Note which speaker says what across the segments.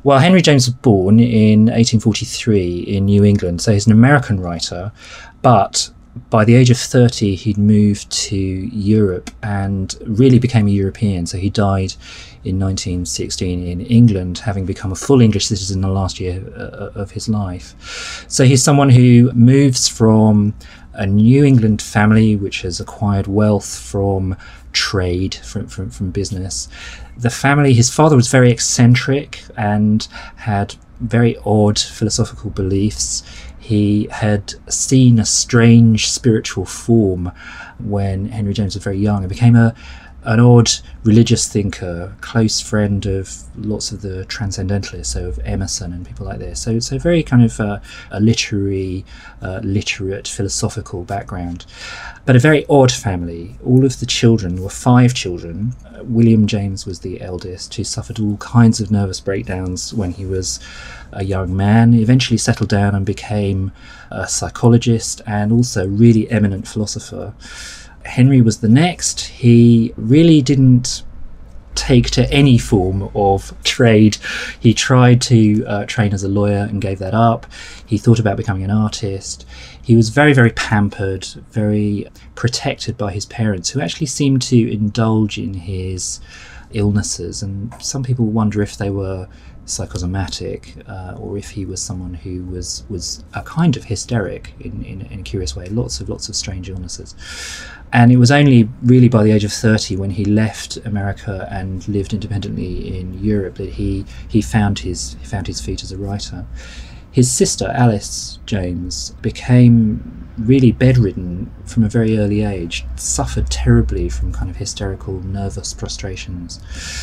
Speaker 1: Well, Henry James was born in 1843 in New England, so he's an American writer, but by the age of 30 he'd moved to Europe and really became a European. So he died in 1916 in England, having become a full English citizen in the last year of his life. So he's someone who moves from a New England family which has acquired wealth from trade, from business. The family, his father was very eccentric and had very odd philosophical beliefs. He had seen a strange spiritual form when Henry James was very young and became an odd religious thinker, close friend of lots of the transcendentalists, so of Emerson and people like this. So very kind of a literary, literate, philosophical background. But a very odd family. All of the children, there were 5 children. William James was the eldest, who suffered all kinds of nervous breakdowns when he was a young man. He eventually settled down and became a psychologist and also a really eminent philosopher. Henry was the next. He really didn't take to any form of trade. He tried to train as a lawyer and gave that up. He thought about becoming an artist. He was very, very pampered, very protected by his parents, who actually seemed to indulge in his illnesses. And some people wonder if they were psychosomatic or if he was someone who was a kind of hysteric in a curious way. Lots of strange illnesses. And it was only really by the age of 30, when he left America and lived independently in Europe, that he found his feet as a writer. His sister, Alice James, became really bedridden from a very early age, suffered terribly from kind of hysterical nervous prostrations,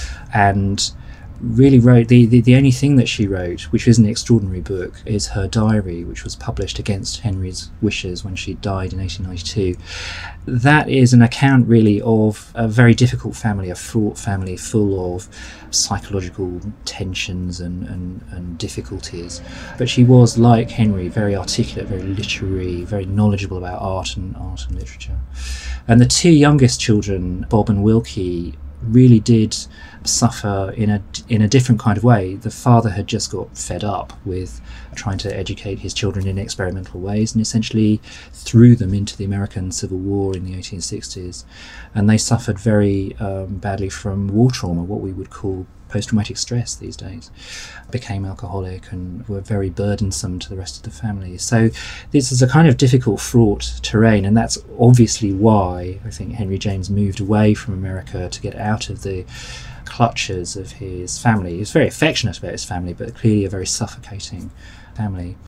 Speaker 1: and really wrote, the only thing that she wrote, which is an extraordinary book, is her diary, which was published against Henry's wishes when she died in 1892. That is an account really of a very difficult family, a fraught family full of psychological tensions and difficulties. But she was, like Henry, very articulate, very literary, very knowledgeable about art and literature. And the 2 youngest children, Bob and Wilkie, really did suffer in a different kind of way. The father had just got fed up with trying to educate his children in experimental ways and essentially threw them into the American Civil War in the 1860s, and they suffered very badly from war trauma, what we would call post-traumatic stress these days. Became alcoholic and were very burdensome to the rest of the family. So this is a kind of difficult, fraught terrain, and that's obviously why I think Henry James moved away from America to get out of the clutches of his family. He was very affectionate about his family, but clearly a very suffocating family.